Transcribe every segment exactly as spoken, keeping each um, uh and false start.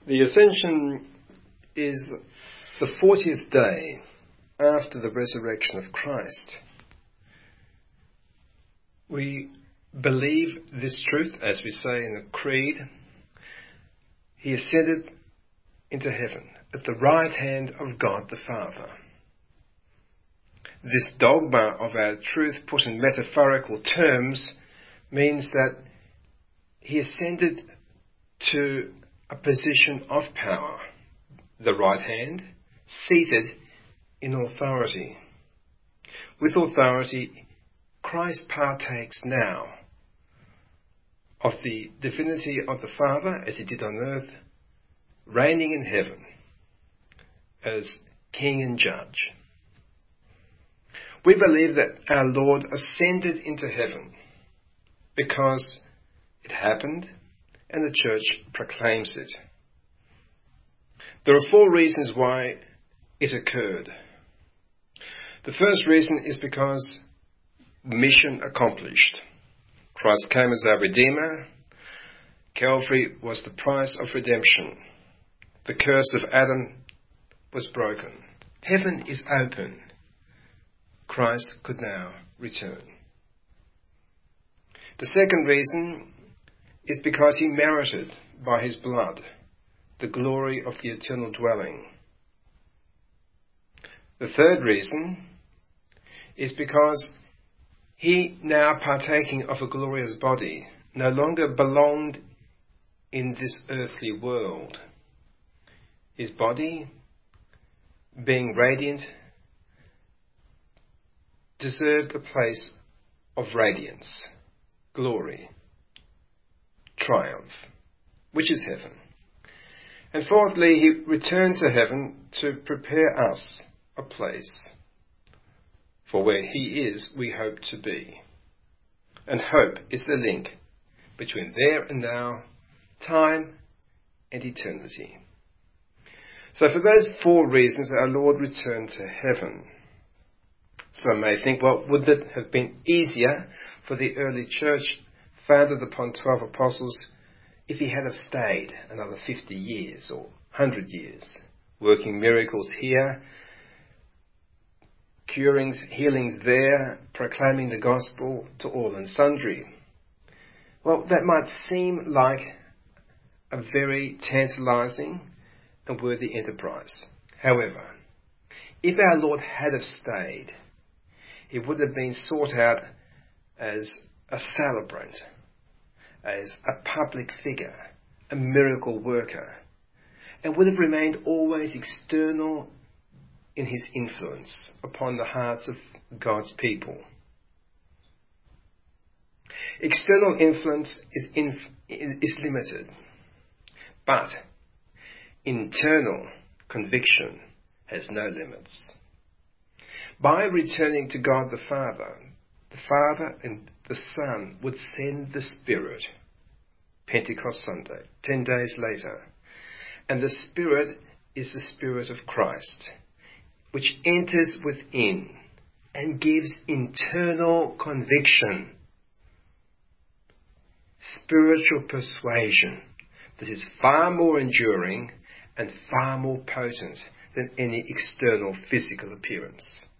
The Ascension is the fortieth day after the resurrection of Christ. We believe this truth, as we say in the Creed. He ascended into heaven at the right hand of God the Father. This dogma of our truth, put in metaphorical terms, means that he ascended to a position of power, the right hand, seated in authority. With authority, Christ partakes now of the divinity of the Father as he did on earth, reigning in heaven as King and Judge. We believe that our Lord ascended into heaven because it happened and the Church proclaims it. There are four reasons why it occurred. The first reason is because mission accomplished. Christ came as our Redeemer. Calvary was the price of redemption. The curse of Adam was broken. Heaven is open. Christ could now return. The second reason is because he merited by his blood the glory of the eternal dwelling. The third reason is because he, now partaking of a glorious body, no longer belonged in this earthly world. His body, being radiant, deserved a place of radiance, glory, triumph, which is heaven. And fourthly, he returned to heaven to prepare us a place, for where he is, we hope to be. And hope is the link between there and now, time and eternity. So for those four reasons, our Lord returned to heaven. Some may think, well, would it have been easier for the early church, founded upon twelve apostles, if he had have stayed another fifty years or one hundred years, working miracles here, curings, healings there, proclaiming the gospel to all and sundry? Well, that might seem like a very tantalizing and worthy enterprise. However, if our Lord had have stayed, he would have been sought out as a celebrant, as a public figure, a miracle worker, and would have remained always external in his influence upon the hearts of God's people. External influence is, inf- is limited, but internal conviction has no limits. By returning to God the Father, the Father and the Son would send the Spirit, Pentecost Sunday, ten days later. And the Spirit is the Spirit of Christ, which enters within and gives internal conviction, spiritual persuasion that is far more enduring and far more potent than any external physical appearance.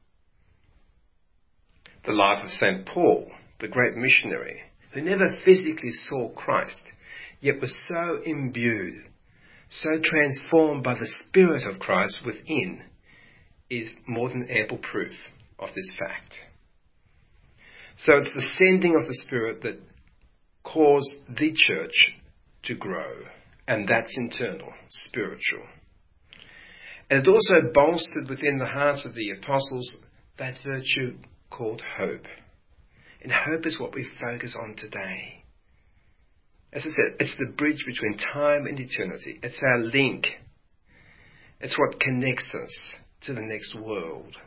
The life of Saint Paul, the great missionary, who never physically saw Christ, yet was so imbued, so transformed by the Spirit of Christ within, is more than ample proof of this fact. So it's the sending of the Spirit that caused the church to grow, and that's internal, spiritual. And it also bolstered within the hearts of the apostles that virtue called hope. And hope is what we focus on today. As I said, it's the bridge between time and eternity. It's our link. It's what connects us to the next world.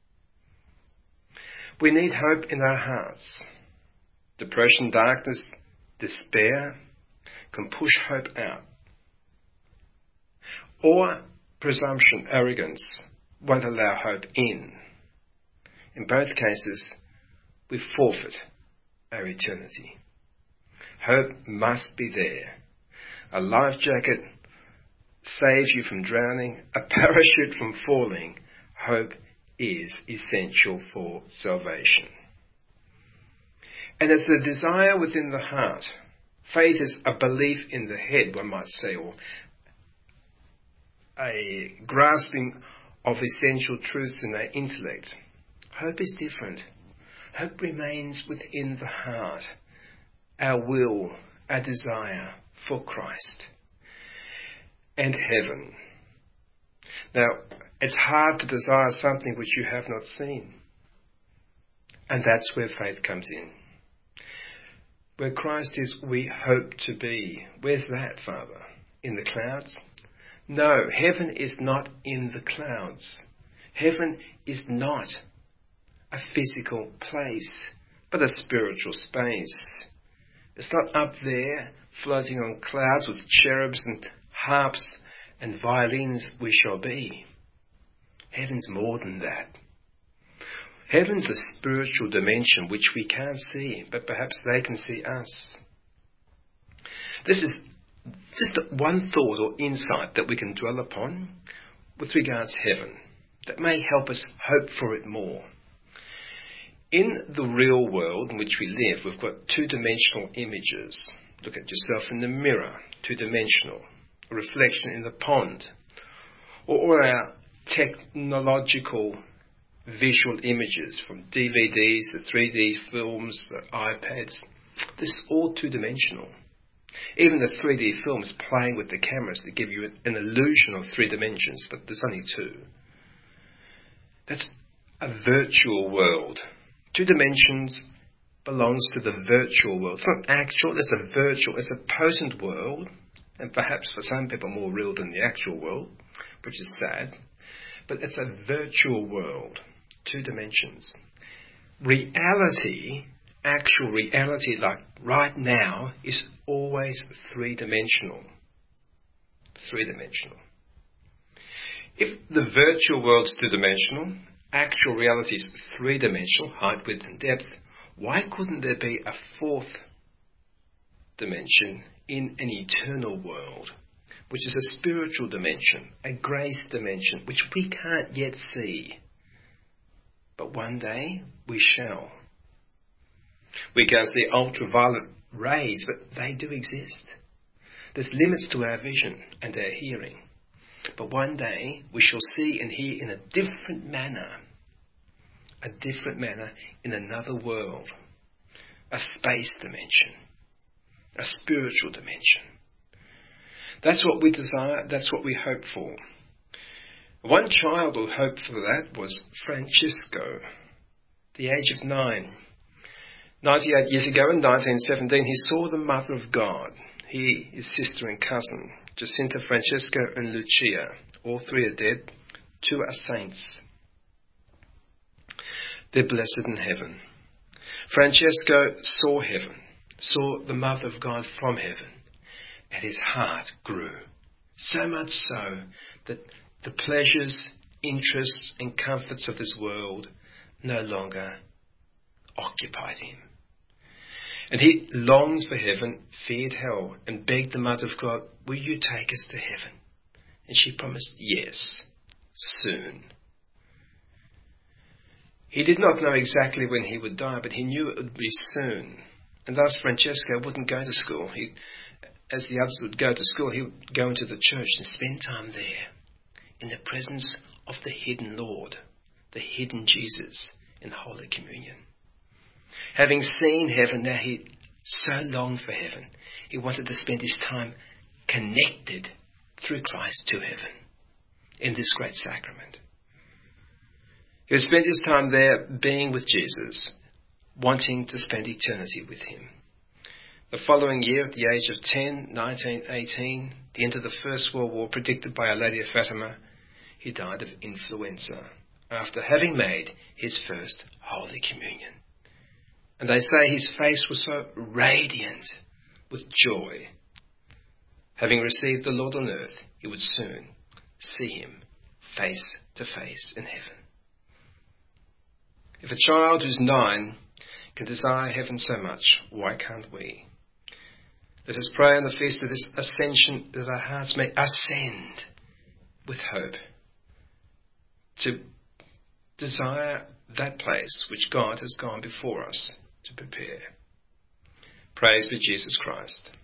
We need hope in our hearts. Depression, darkness, despair can push hope out. Or presumption, arrogance won't allow hope in. In both cases, we forfeit our eternity. Hope must be there. A life jacket saves you from drowning, a parachute from falling, hope is essential for salvation. And it's the desire within the heart. Faith is a belief in the head, one might say, or a grasping of essential truths in our intellect. Hope is different. Hope remains within the heart, our will, our desire for Christ and heaven. Now, it's hard to desire something which you have not seen. And that's where faith comes in. Where Christ is, we hope to be. Where's that, Father? In the clouds? No, heaven is not in the clouds. Heaven is not a physical place, but a spiritual space. It's not up there, floating on clouds with cherubs and harps and violins we shall be. Heaven's more than that. Heaven's a spiritual dimension which we can't see, but perhaps they can see us. This is just one thought or insight that we can dwell upon with regards to heaven that may help us hope for it more. In the real world in which we live, we've got two-dimensional images. Look at yourself in the mirror, two-dimensional. A reflection in the pond. Or all our technological visual images from D V Ds, the three D films, the iPads. This is all two-dimensional. Even the three D films playing with the cameras that give you an illusion of three dimensions, but there's only two. That's a virtual world. Two dimensions belongs to the virtual world. It's not actual, it's a virtual, it's a potent world, and perhaps for some people more real than the actual world, which is sad. But it's a virtual world, two dimensions. Reality, actual reality, like right now, is always three-dimensional. Three-dimensional. If the virtual world's two-dimensional, actual reality is three-dimensional, height, width and depth, why couldn't there be a fourth dimension in an eternal world, which is a spiritual dimension, a grace dimension, which we can't yet see? But one day we shall. We can't see ultraviolet rays, but they do exist. There's limits to our vision and our hearing. But one day we shall see and hear in a different manner, a different manner in another world, a space dimension, a spiritual dimension. That's what we desire, that's what we hope for. One child who hoped for that was Francisco, the age of nine. ninety-eight years ago in nineteen seventeen, he saw the Mother of God, he, his sister and cousin, Jacinta, Francesca and Lucia. All three are dead. Two are saints. They're blessed in heaven. Francesco saw heaven, saw the Mother of God from heaven, and his heart grew. So much so that the pleasures, interests and comforts of this world no longer occupied him. And he longed for heaven, feared hell, and begged the Mother of God, will you take us to heaven? And she promised, yes, soon. He did not know exactly when he would die, but he knew it would be soon. And thus Francesco wouldn't go to school. He, as the others would go to school, he would go into the church and spend time there, in the presence of the hidden Lord, the hidden Jesus in Holy Communion. Having seen heaven, now he so longed for heaven. He wanted to spend his time connected through Christ to heaven in this great sacrament. He would spend his time there being with Jesus, wanting to spend eternity with him. The following year, at the age of ten, nineteen, eighteen, the end of the First World War, predicted by Our Lady of Fatima, he died of influenza after having made his first Holy Communion. And they say his face was so radiant with joy. Having received the Lord on earth, he would soon see him face to face in heaven. If a child who's nine can desire heaven so much, why can't we? Let us pray on the feast of this ascension that our hearts may ascend with hope to desire that place which God has gone before us to prepare. Praise be Jesus Christ.